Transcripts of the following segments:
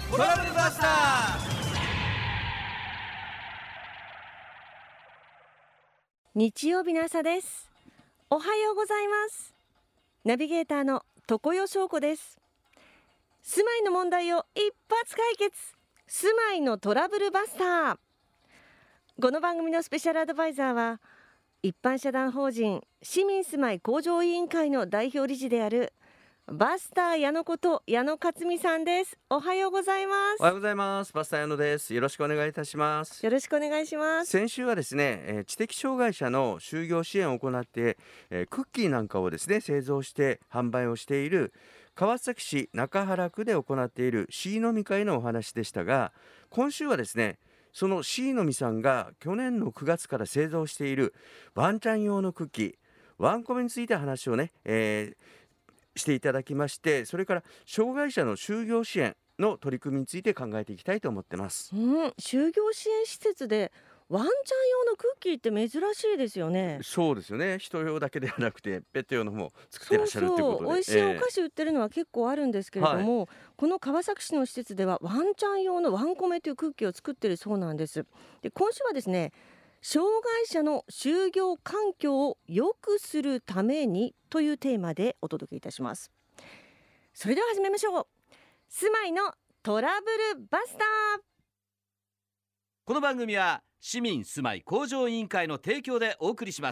トラブルバスター。 日曜日の朝です。おはようございます。ナビゲーターの常世翔子です。住まいの問題を一発解決、住まいのトラブルバスター。この番組のスペシャルアドバイザーは、一般社団法人市民住まい向上委員会の代表理事であるバスター矢野こと矢野克美さんです。おはようございます。 おはようございます。バスター矢野です。よろしくお願いいたします。 よろしくお願いします。 先週はですね、知的障害者の就業支援を行って、クッキーなんかをですね製造して販売をしている川崎市中原区で行っている C 飲み会のお話でしたが、今週はですねその C 飲みさんが去年の9月から製造しているワンちゃん用のクッキーワンコメについて話をね、していただきまして、それから障害者の就業支援の取り組みについて考えていきたいと思ってます。 就業支援施設でワンちゃん用のクッキーって珍しいですよね。 そうですよね。人用だけではなくてペット用のも作ってらそうっしゃるっていうこそう、 とで、 美味しいお菓子売ってるのは結構あるんですけれども、この川崎市の施設ではワンちゃん用のワンコメというクッキーを作ってるそうなんです。で、今週はですね、障害者の就業環境を良くするためにというテーマでお届けいたします。それでは始めましょう。住まいのトラブルバスター。 この番組は市民住まい向上委員会の提供でお送りします。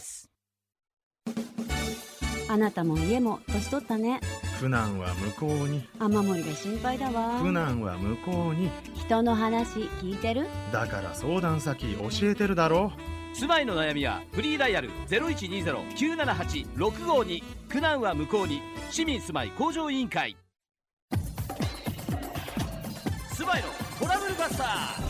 あなたも家も年取ったね。 苦難は向こうに。 雨漏りが心配だわ。 苦難は向こうに。 人の話聞いてる？ だから相談先教えてるだろ。 住まいの悩みはフリーダイヤル 0120-978-652 苦難は向こうに市民住まい向上委員会。住まいのトラブルバスター。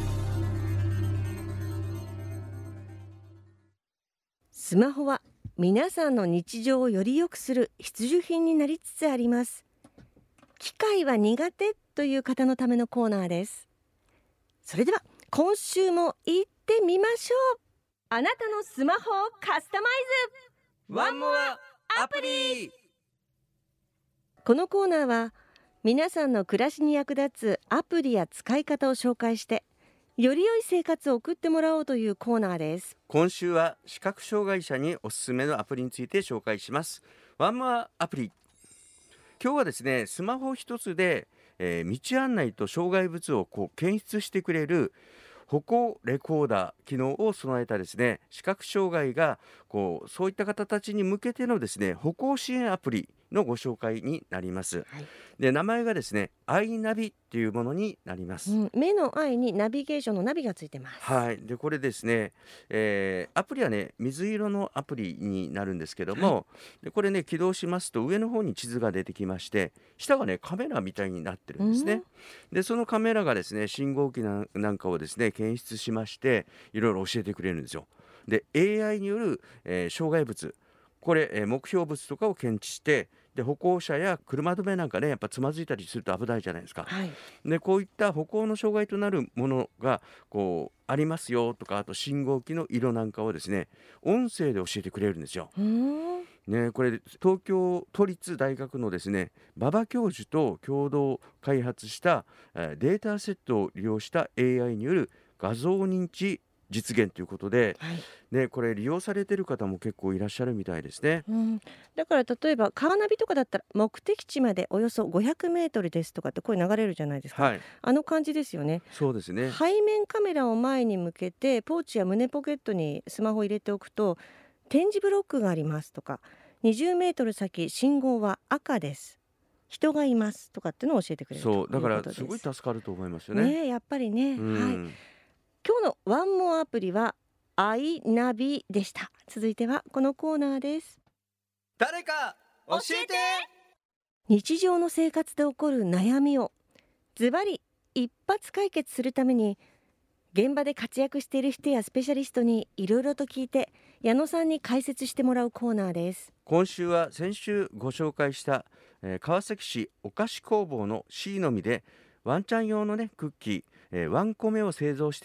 スマホは皆さんの日常をより良くする必需品になりつつあります。機械は苦手という方のためのコーナーです。それでは今週も行ってみましょう。あなたのスマホをカスタマイズワンモアアプリ。 このコーナーは皆さんの暮らしに役立つアプリや使い方を紹介してより良い生活を送ってもらおうというコーナーです。 今週は視覚障害者におすすめのアプリについて紹介します。ワンモアアプリ。今日はですねスマホ一つで、道案内と障害物を検出してくれる歩行レコーダー機能を備えたですね視覚障害がそういった方たちに向けてのですね歩行支援アプリのご紹介になります。で、名前がですねアイナビっていうものになります。 目のアイにナビゲーションのナビがついてます。 はい。でこれですね、アプリはね水色のアプリになるんですけども、でこれね起動しますと上の方に地図が出てきまして、下がねカメラみたいになってるんですね。でそのカメラがですね信号機なんかをですね検出しましていろいろ教えてくれるんですよ。で AI による、障害物これ、目標物とかを検知してで歩行者や車止めなんかねやっぱつまずいたりすると危ないじゃないですか。でこういった歩行の障害となるものがありますよとか、あと信号機の色なんかをですね音声で教えてくれるんですよ。ね、これ東京都立大学のですね馬場教授と共同開発した、データセットを利用した AI による画像認知実現ということで、ね、これ利用されている方も結構いらっしゃるみたいですね。 だから例えばカーナビとかだったら目的地までおよそ500メートルですとかってこれ流れるじゃないですか。あの感じですよね。 そうですね。 背面カメラを前に向けてポーチや胸ポケットにスマホを入れておくと点字ブロックがありますとか、20メートル先信号は赤です、人がいますとかっていうのを教えてくれるということです。 そうだからすごい助かると思いますよね。 やっぱりね。今日のワンモアアプリはアイナビでした。続いてはこのコーナーです。 誰か教えて。 日常の生活で起こる悩みをズバリ一発解決するために現場で活躍している人やスペシャリストにいろいろと聞いて矢野さんに解説してもらうコーナーです。 今週は先週ご紹介した、川崎市お菓子工房の C のみでワンちゃん用のねクッキーワンコメを製造して、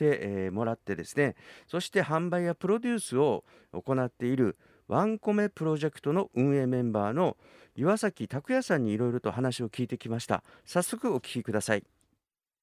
もらってですね、そして販売やプロデュースを行っているワンコメプロジェクトの運営メンバーの岩崎拓也さんにいろいろと話を聞いてきました。早速お聞きください。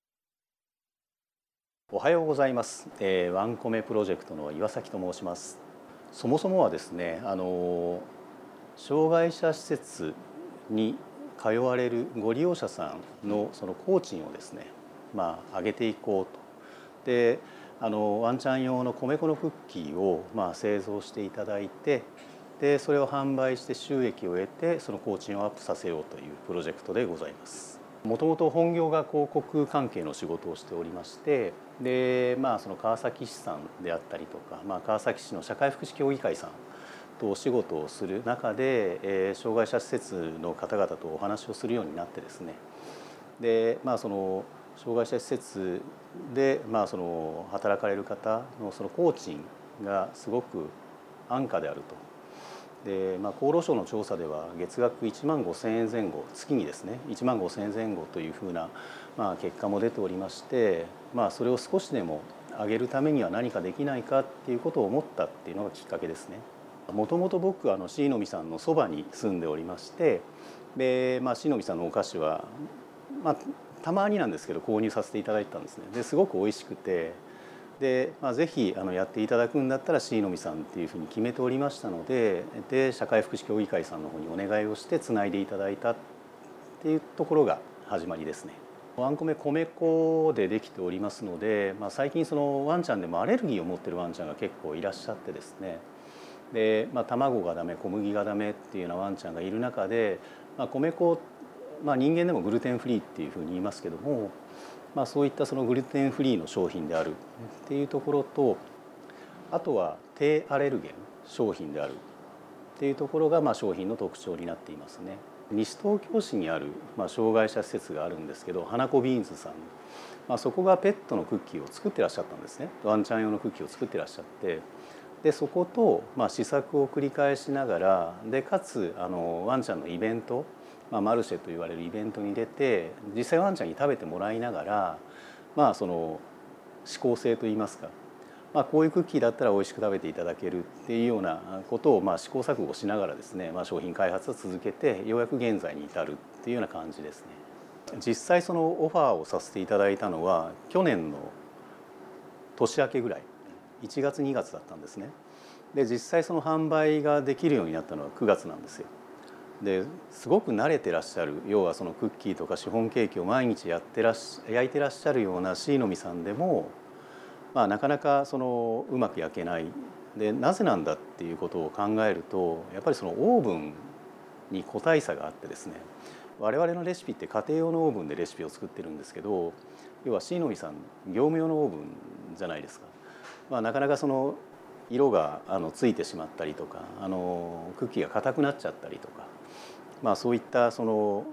おはようございます、ワンコメプロジェクトの岩崎と申します。そもそもはですね、障害者施設に通われるご利用者さんのその工賃をですね、上げていこうと。で、ワンちゃん用の米粉のクッキーを製造していただいて、でそれを販売して収益を得てその工賃をアップさせようというプロジェクトでございます。もともと本業が広告関係の仕事をしておりまして、でその川崎市さんであったりとか、川崎市の社会福祉協議会さんとお仕事をする中で、障害者施設の方々とお話をするようになってですね、でその障害者施設でその働かれる方のその工賃がすごく安価であると。で厚労省の調査では月額1万5,000円前後、月にですね1万5,000円前後というふうな結果も出ておりまして、それを少しでも上げるためには何かできないかっていうことを思ったっていうのがきっかけですね。もともと僕は椎の実さんのそばに住んでおりまして、で椎の実さんのお菓子はたまになんですけど購入させていただいたんですね。ですごく美味しくて、でぜひやっていただくんだったら椎の実さんっていうふうに決めておりましたので、社会福祉協議会さんの方にお願いをしてつないでいただいたっていうところが始まりですね。ワンコメ米粉でできておりますので、最近そのワンちゃんでもアレルギーを持ってるワンちゃんが結構いらっしゃってですね、で卵がダメ、小麦がダメっていうようなワンちゃんがいる中で、米粉、人間でもグルテンフリーっていうふうに言いますけども、そういったそのグルテンフリーの商品であるっていうところと、あとは低アレルゲン商品であるっていうところが商品の特徴になっていますね。西東京市にある障害者施設があるんですけど、花子ビーンズさん、そこがペットのクッキーを作ってらっしゃったんですね。ワンちゃん用のクッキーを作ってらっしゃって、でそこと試作を繰り返しながら、でかつワンちゃんのイベント、マルシェと言われるイベントに出て実際ワンちゃんに食べてもらいながら、その指向性といいますか、こういうクッキーだったら美味しく食べていただけるっていうようなことを試行錯誤しながらですね、商品開発を続けてようやく現在に至るっていうような感じですね。実際そのオファーをさせていただいたのは去年の年明けぐらい、1月2月だったんですね。で実際その販売ができるようになったのは9月なんですよ。ですごく慣れてらっしゃる、要はそのクッキーとかシフォンケーキを毎日焼いてらっしゃるような椎の実さんでも、なかなかそのうまく焼けない。でなぜなんだっていうことを考えると、やっぱりそのオーブンに個体差があってですね、我々のレシピって家庭用のオーブンでレシピを作ってるんですけど、要は椎の実さん業務用のオーブンじゃないですか。なかなかその色がついてしまったりとか、クッキーが硬くなっちゃったりとか、そういったその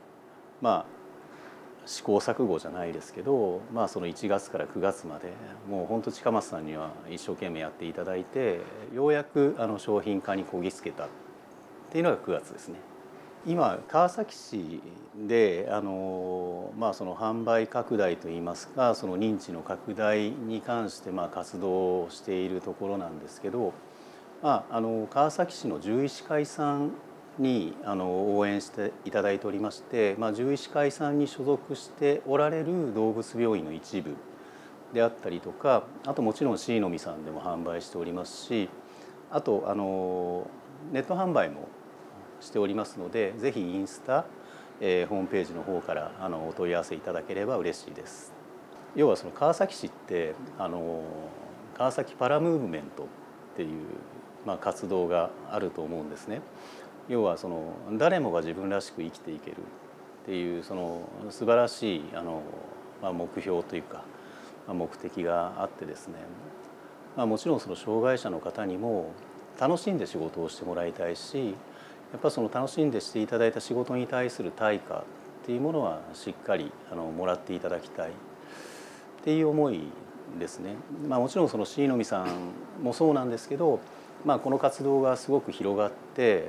試行錯誤じゃないですけど、その1月から9月までもう本当近松さんには一生懸命やっていただいて、ようやく商品化にこぎつけたっていうのが9月ですね。今川崎市でその販売拡大といいますか、その認知の拡大に関して活動をしているところなんですけど、川崎市の獣医師会さんに応援していただいておりまして、獣医師会さんに所属しておられる動物病院の一部であったりとか、あともちろん椎の実さんでも販売しておりますし、あとネット販売もしておりますので、ぜひインスタ、ホームページの方からお問い合わせいただければ嬉しいです。要はその川崎市って川崎パラムーブメントっていう活動があると思うんですね。要はその誰もが自分らしく生きていけるっていうその素晴らしい目標というか目的があってですね、もちろんその障害者の方にも楽しんで仕事をしてもらいたいし、やっぱその楽しんでしていただいた仕事に対する対価っていうものはしっかりもらっていただきたいっていう思いですね。もちろんその椎の実さんもそうなんですけど、この活動がすごく広がって、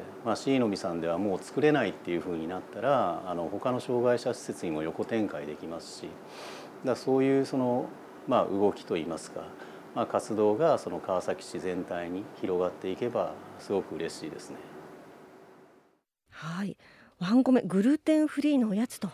椎の実さんではもう作れないっていうふうになったら他の障害者施設にも横展開できますし、そういうその動きといいますか、活動がその川崎市全体に広がっていけばすごく嬉しいですね。 はい、ワンコメグルテンフリーのおやつと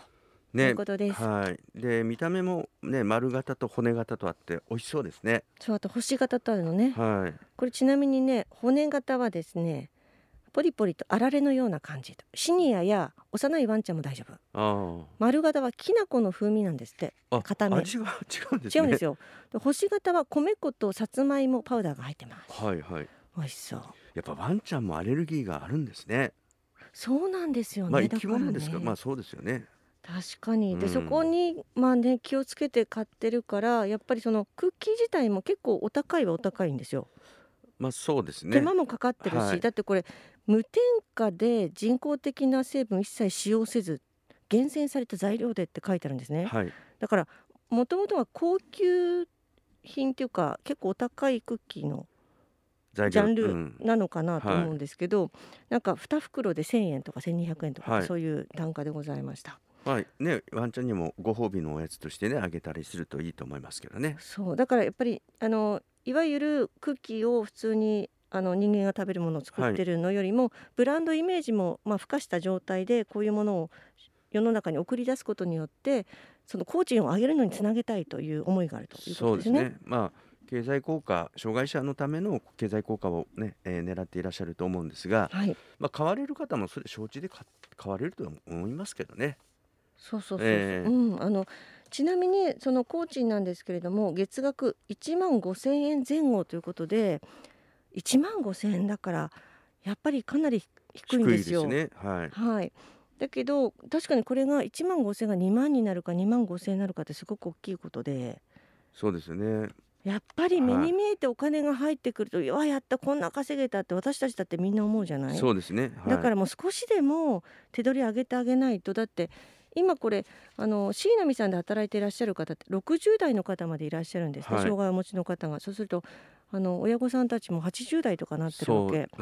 ね、 いうことです。 はい。で、見た目もね、丸型と骨型とあって美味しそうですね。 そう、あと星型とあるのね。 はい。 これちなみにね、骨型はですね、ポリポリとあられのような感じ。シニアや幼いワンちゃんも大丈夫。 あ丸型はきな粉の風味なんですって。 あ。 固め。 味が違うんですね。 違うんですよ。で星型は米粉とさつまいもパウダーが入ってます。 はいはい。 美味しそう。 やっぱワンちゃんもアレルギーがあるんですね。 そうなんですよね。 まあ生きだから物ですから、まね。 あそうですよね。 確かに。 うで、そこん。 にまあね、気をつけて買ってるから、やっぱりそのクッキー自体も結構お高いはお高いんですよ。 まあそうですね。 手間もかかってるし、 はい。 だってこれ無添加で人工的な成分一切使用せず、厳選された材料でって書いてあるんですね。 はい。 だからもともとは高級品っていうか、結構お高いクッキーの材料、 ジャンルうん。 なのかなとはい。 思うんですけど、なんか2袋で1000円とか1200円とかってはい。 そういう単価でございました。 はい。ね、ワンちゃんにもご褒美のおやつとしてね、あげたりするといいと思いますけどね。 そう、だからやっぱりいわゆるクッキーを普通に人間が食べるものを作っはい。 てるのよりも、ブランドイメージもまあ付加した状態でこういうものを世の中に送り出すことによって、その工賃を上げるのにつなげたいという思いがあるということですね。 そうですね。まあ経済効果、障害者のための経済効果をね、狙っていらっしゃると思うんですが、 はい。 まあ買われる方もそれ承知で買われると思いますけどね。 そうそうそうそう。 えうん、ちなみにその工賃なんですけれども、月額1万5,000円前後ということで、1万5,000円だからやっぱりかなり低いん低ですよ。 いですね。はい。 はい。だけど確かにこれが1万5,000円が2万になるか2万5,000円になるかってすごく大きいことで、 そうですよね。 やっぱり目はい。 に見えてお金が入ってくると、わやった、こんな稼げたって私たちだってみんな思うじゃない。 そうですね。はい。 だからもう少しでも手取り上げてあげないと。だって今これ椎名さんで働いていらっしゃる方って60代の方までいらっしゃるんですね、 はい。 障害をお持ちの方が。そうすると親御さんたちも80代とかなってるわそう、 け。 うん。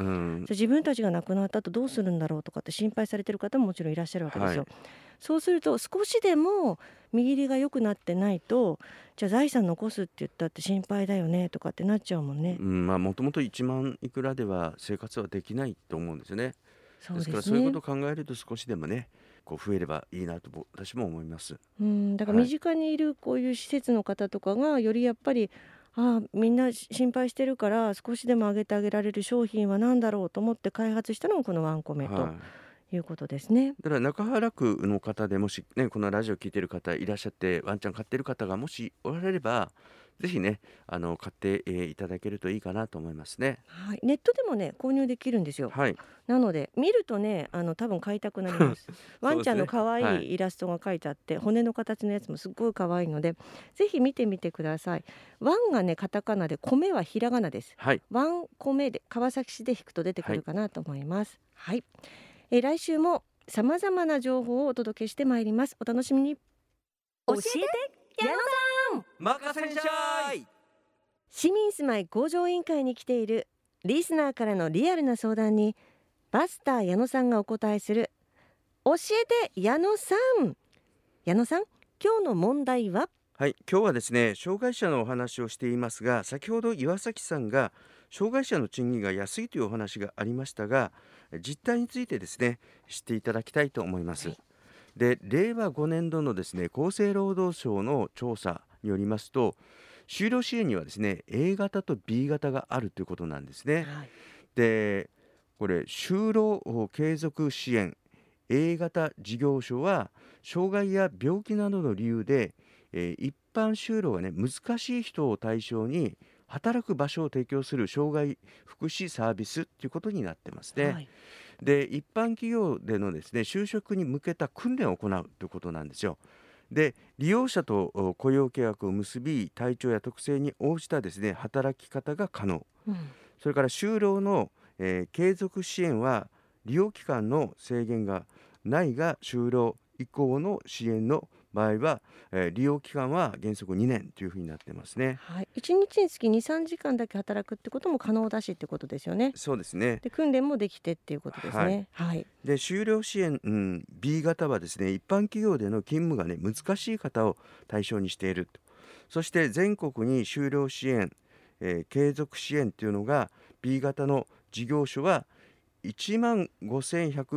じゃあ自分たちが亡くなった後どうするんだろうとかって心配されてる方ももちろんいらっしゃるわけですよ。 はい。 そうすると少しでも見入りが良くなってないと、じゃあ財産残すって言ったって心配だよねとかってなっちゃうもんね。 うん、まあもともと1万いくらでは生活はできないと思うんですよね。 そうですですね。 からそういうことを考えると少しでもね、こう増えればいいなと私も思います。 うん、だから身はい。 近にいるこういう施設の方とかがよりやっぱり、みんな心配してるから少しでも上げてあげられる商品は何だろうと思って開発したのがこのワンコメとはい。 いうことですね。 だから中原区の方でもしね、このラジオ聞いてる方いらっしゃって、ワンちゃん飼ってる方がもしおられれば、ぜひね、買って、いただけるといいかなと思いますね。 はい、ネットでもね購入できるんですよ。 はい。 なので見るとね多分買いたくなります。ワンちゃんのそうですね。 可愛はい。 いイラストが描いてあって、骨の形のやつもすっごい可愛いので、ぜひ見てみてください。ワンがねカタカナで、米はひらがなです。 はい。 ワン米で川崎市で引くと出てくはい。 るかなと思います。はい。来週も様々な情報をお届けしてまいります。お楽しみに。教えて矢野さん。 任せんしゃい。 市民住まい向上委員会に来ているリスナーからのリアルな相談にバスター矢野さんがお答えする教えて矢野さん。矢野さん、今日の問題は？ はい、今日はですね、障害者のお話をしていますが、先ほど岩崎さんが障害者の賃金が安いというお話がありましたが、実態についてですね、知っていただきたいと思います。で、令和5年度のですね、厚生労働省の調査によりますと、就労支援にはですね、A 型と B 型があるということなんですね。 はい。 で、これ就労継続支援 A 型事業所は障害や病気などの理由で、一般就労がね難しい人を対象に働く場所を提供する障害福祉サービスということになってますね。 はい。 で、一般企業でのですね就職に向けた訓練を行うということなんですよ。で、利用者と雇用契約を結び、体調や特性に応じたですね働き方が可能。 うん。 それから就労の、継続支援は利用期間の制限がないが、就労以降の支援の場合は、利用期間は原則2年というふうになってますね。 はい。1日につき2、3時間だけ働くってことも可能だしってことですよね。 そうですね。 で、訓練もできてっていうことですはい。 ね。はい。 で、就労支援、B 型はですね、一般企業での勤務がね、難しい方を対象にしていると。そして全国に就労支援、継続支援というのが B 型の事業所は1万5150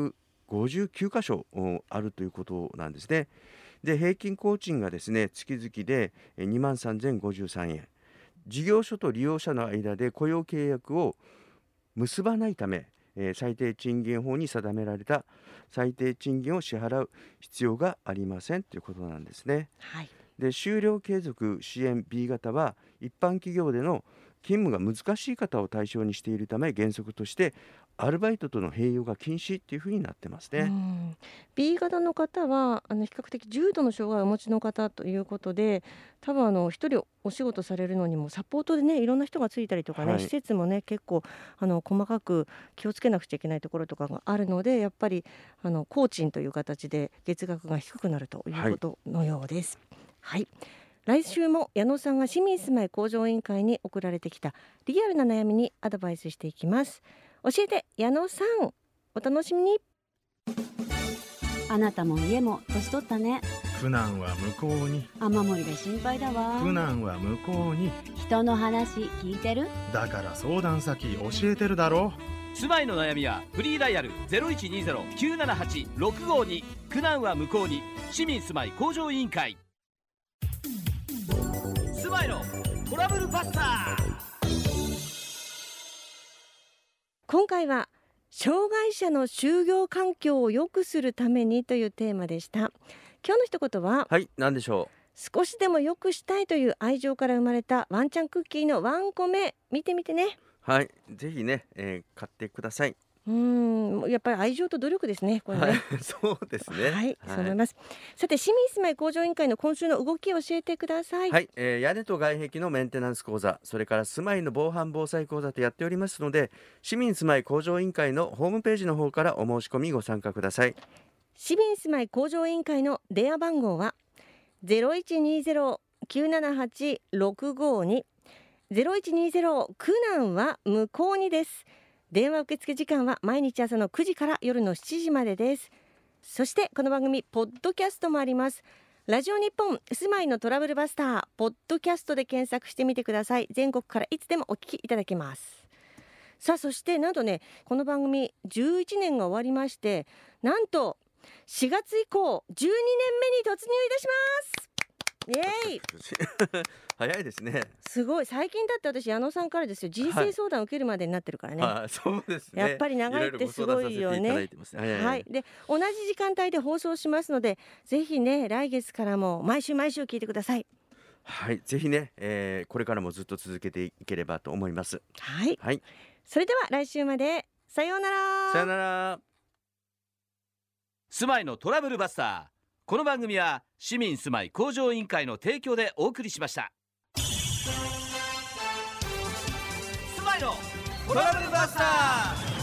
59箇所あるということなんですね。で平均工賃がですね月々で23,053円。事業所と利用者の間で雇用契約を結ばないため、最低賃金法に定められた最低賃金を支払う必要がありませんということなんですね。 はい。 で就労継続支援 B 型は一般企業での勤務が難しい方を対象にしているため原則としてアルバイトとの併用が禁止っていうふうになってますね。 B 型の方は比較的重度の障害をお持ちの方ということで、多分一人お仕事されるのにもサポートでねいろんな人がついたりとかね、 はい施設もね結構細かく気をつけなくちゃいけないところとかがあるので、やっぱり工賃という形で月額が低くなるということのようです。はい、来週も矢野さんが市民住まい向上委員会に送られてきたリアルな悩みにアドバイスしていきます。教えて矢野さん、お楽しみに。 あなたも家も年取ったね。 苦難は向こうに、 雨漏りで心配だわ。 苦難は向こうに。 人の話聞いてる？ だから相談先教えてるだろ住まいの悩みはフリーダイヤル 0120-978-652 苦難は向こうに市民住まい向上委員会。住まいのトラブルバスター。 今回は障害者の就業環境を良くするためにというテーマでした。今日の一言は、 はい、何でしょ少しでも良くしたいという愛情から生まれたワンちゃんクッキーのワンコメ、見てみてね。 う。はい、ぜひね、買ってください。 やっぱり愛情と努力ですね、これね。 はい、そうですね。 はい、そう思います。さて市民住まい向上委員会の今週の動きを教えてください。 はい、屋根と外壁のメンテナンス講座、それから住まいの防犯防災講座とやっておりますので、市民住まい向上委員会のホームページの方からお申し込みご参加ください。 市民住まい向上委員会の電話番号は 0120-978-652 0120苦難は向こうにです。電話受付時間は毎日朝の9時から夜の7時までです。そしてこの番組ポッドキャストもあります。ラジオ日本住まいのトラブルバスターポッドキャストで検索してみてください。全国からいつでもお聞きいただけます。さあそしてなんとね、この番組11年が終わりまして、なんと4月以降12年目に突入いたします。イエーイ早いですね。 すごい。最近だって私矢野さんからですよ、人生相談を受けるまでになってるからね。 あ、そうですね。 やっぱり長いってすごいよね。 ろいろご相談させていただいてますね。 はい、で同じ時間帯で放送しますので、ぜひね来月からも毎週毎週聞いてください。 はい、ぜひね、これからもずっと続けていければと思います。 はい、 はい、 それでは来週までさようなら。 さよなら。 住まいのトラブルバスター。この番組は市民住まい向上委員会の提供でお送りしました。住まいのトラブルバスター。